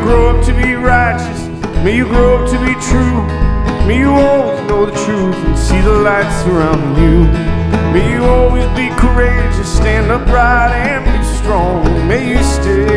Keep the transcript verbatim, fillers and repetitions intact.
grow up to be righteous. May you grow up to be true. May you always know the truth and see the light surrounding you. May you always be courageous, stand upright and be strong. May you stay